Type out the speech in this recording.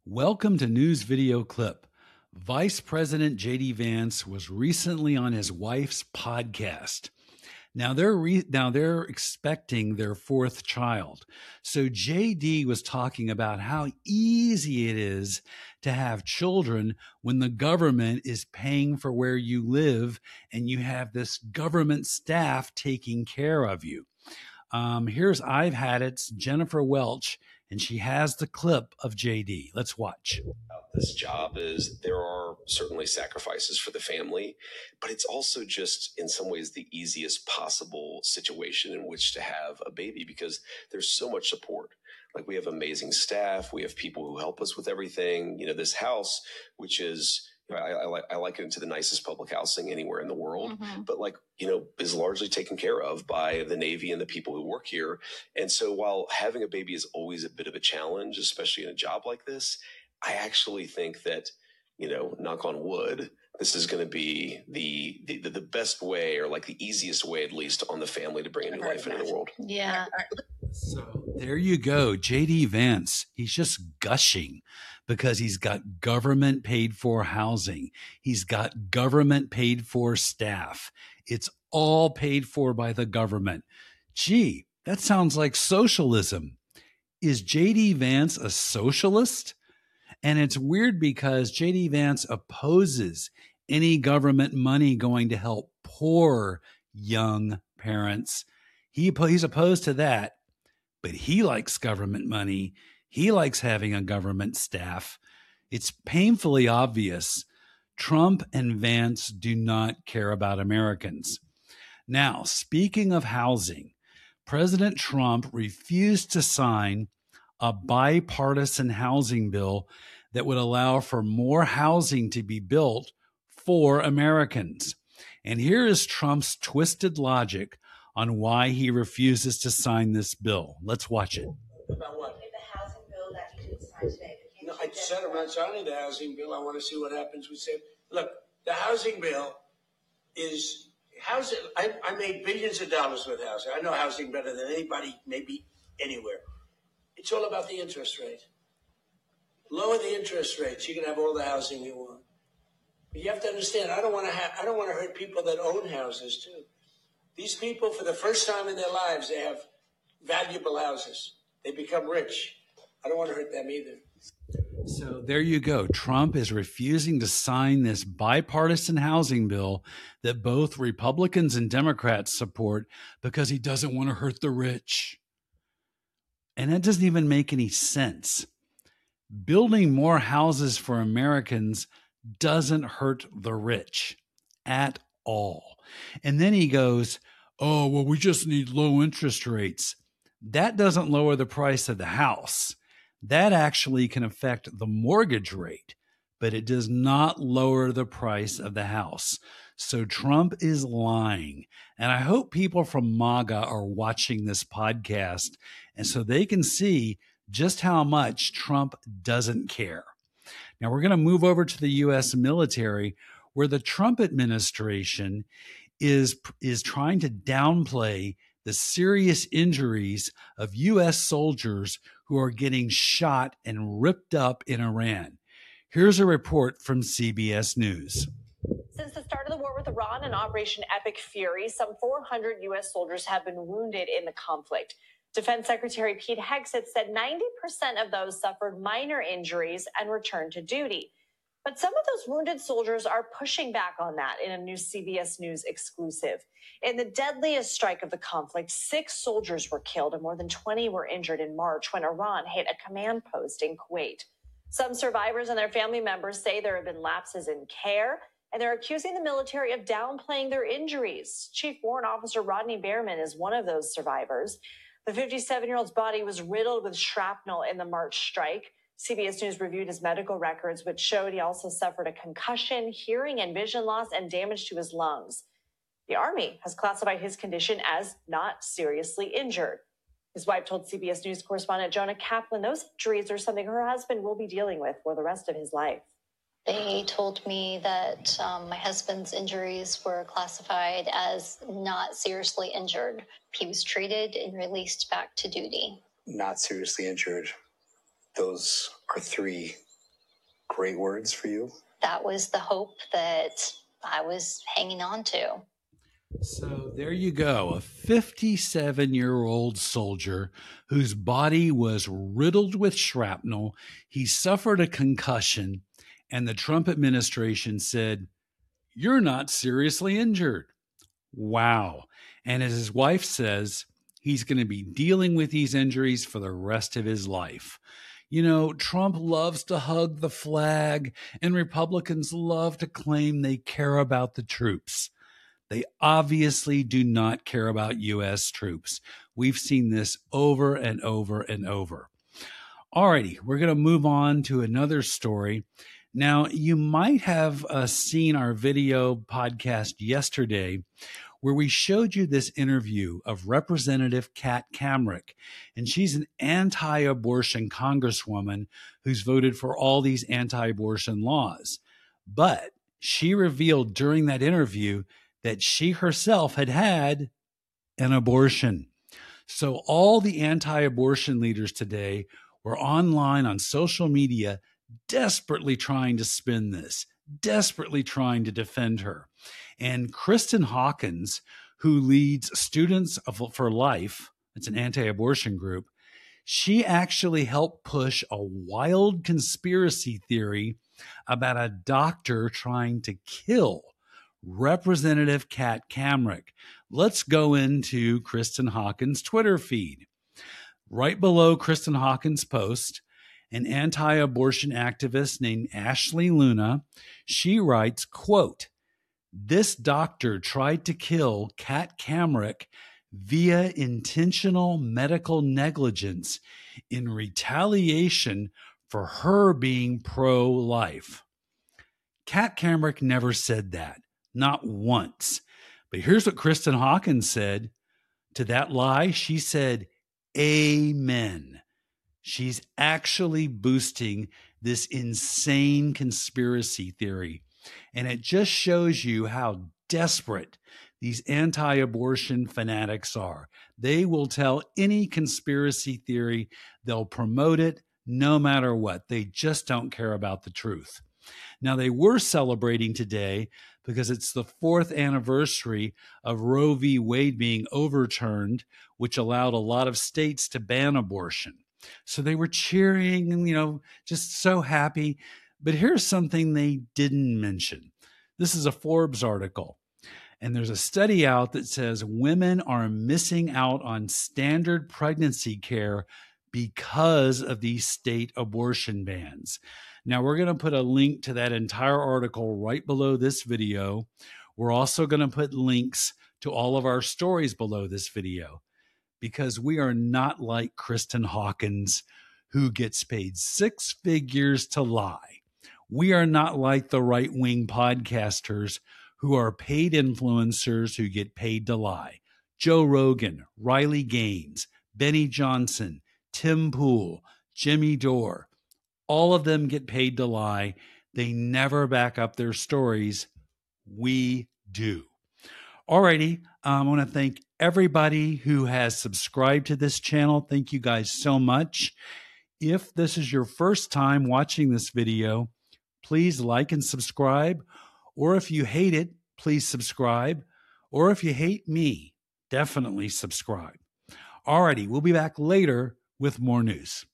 Welcome to News Video Clip. Vice President J.D. Vance was recently on his wife's podcast. Now they're expecting their fourth child. So J.D. was talking about how easy it is to have children when the government is paying for where you live and you have this government staff taking care of you. Here's I've Had It's Jennifer Welch, and she has the clip of JD. Let's watch. This job is there are certainly sacrifices for the family, but it's also just in some ways the easiest possible situation in which to have a baby because there's so much support. Like we have amazing staff, we have people who help us with everything. You know, this house, which is I liken it to the nicest public housing anywhere in the world, but is largely taken care of by the Navy and the people who work here. And so while having a baby is always a bit of a challenge, especially in a job like this, I actually think that, knock on wood, this is going to be the best way or like the easiest way, at least on the family to bring a new life into the world. Yeah. So there you go. J.D. Vance, he's just gushing because he's got government paid for housing. He's got government paid for staff. It's all paid for by the government. Gee, that sounds like socialism. Is J.D. Vance a socialist? And it's weird because J.D. Vance opposes any government money going to help poor young parents. He's opposed to that. But he likes government money. He likes having a government staff. It's painfully obvious Trump and Vance do not care about Americans. Now, speaking of housing, President Trump refused to sign a bipartisan housing bill that would allow for more housing to be built for Americans. And here is Trump's twisted logic on why he refuses to sign this bill. Let's watch it. About what? The housing bill that you didn't sign today. No, I said I'm not signing the housing bill. I want to see what happens with it. Look, the housing bill is housing. I made billions of dollars with housing. I know housing better than anybody, maybe anywhere. It's all about the interest rate. Lower the interest rates, you can have all the housing you want. But you have to understand, I don't want to hurt people that own houses too. These people, for the first time in their lives, they have valuable houses. They become rich. I don't want to hurt them either. So there you go. Trump is refusing to sign this bipartisan housing bill that both Republicans and Democrats support because he doesn't want to hurt the rich. And that doesn't even make any sense. Building more houses for Americans doesn't hurt the rich at all. And then he goes, oh, well, we just need low interest rates. That doesn't lower the price of the house. That actually can affect the mortgage rate, but it does not lower the price of the house. So Trump is lying. And I hope people from MAGA are watching this podcast and so they can see just how much Trump doesn't care. Now we're going to move over to the U.S. military, where the Trump administration is trying to downplay the serious injuries of U.S. soldiers who are getting shot and ripped up in Iran. Here's a report from CBS News. Since the start of the war with Iran and Operation Epic Fury, some 400 U.S. soldiers have been wounded in the conflict. Defense Secretary Pete Hegseth said 90% of those suffered minor injuries and returned to duty. But some of those wounded soldiers are pushing back on that in a new CBS News exclusive. In the deadliest strike of the conflict, 6 soldiers were killed and more than 20 were injured in March when Iran hit a command post in Kuwait. Some survivors and their family members say there have been lapses in care, and they're accusing the military of downplaying their injuries. Chief Warrant Officer Rodney Behrman is one of those survivors. The 57-year-old's body was riddled with shrapnel in the March strike. CBS News reviewed his medical records, which showed he also suffered a concussion, hearing and vision loss, and damage to his lungs. The Army has classified his condition as not seriously injured. His wife told CBS News correspondent Jonah Kaplan those injuries are something her husband will be dealing with for the rest of his life. They told me that my husband's injuries were classified as not seriously injured. He was treated and released back to duty. Not seriously injured. Those are 3 great words for you? That was the hope that I was hanging on to. So there you go, a 57-year-old soldier whose body was riddled with shrapnel. He suffered a concussion, and the Trump administration said, "You're not seriously injured." Wow. And as his wife says, he's going to be dealing with these injuries for the rest of his life. You know, Trump loves to hug the flag, and Republicans love to claim they care about the troops. They obviously do not care about U.S. troops. We've seen this over and over and over. Alrighty, we're going to move on to another story. Now, you might have seen our video podcast yesterday where we showed you this interview of Representative Kat Cammack, and she's an anti-abortion congresswoman who's voted for all these anti-abortion laws. But she revealed during that interview that she herself had had an abortion. So all the anti-abortion leaders today were online on social media desperately trying to spin this, desperately trying to defend her. And Kristen Hawkins, who leads Students for Life, it's an anti-abortion group, she actually helped push a wild conspiracy theory about a doctor trying to kill Representative Kat Cammack. Let's go into Kristen Hawkins' Twitter feed. Right below Kristen Hawkins' post, an anti-abortion activist named Ashley Luna, she writes, quote, "This doctor tried to kill Kat Cammack via intentional medical negligence in retaliation for her being pro-life." Kat Cammack never said that. Not once. But here's what Kristen Hawkins said to that lie. She said, "Amen." She's actually boosting this insane conspiracy theory. And it just shows you how desperate these anti-abortion fanatics are. They will tell any conspiracy theory. They'll promote it no matter what. They just don't care about the truth. Now, they were celebrating today because it's the 4th anniversary of Roe v. Wade being overturned, which allowed a lot of states to ban abortion. So they were cheering and, just so happy. But here's something they didn't mention. This is a Forbes article. And there's a study out that says women are missing out on standard pregnancy care because of these state abortion bans. Now, we're going to put a link to that entire article right below this video. We're also going to put links to all of our stories below this video, because we are not like Kristen Hawkins, who gets paid 6 figures to lie. We are not like the right-wing podcasters who are paid influencers who get paid to lie. Joe Rogan, Riley Gaines, Benny Johnson, Tim Pool, Jimmy Dore, all of them get paid to lie. They never back up their stories. We do. Alrighty, I want to thank everybody who has subscribed to this channel. Thank you guys so much. If this is your first time watching this video, please like and subscribe. Or if you hate it, please subscribe. Or if you hate me, definitely subscribe. Alrighty, we'll be back later with more news.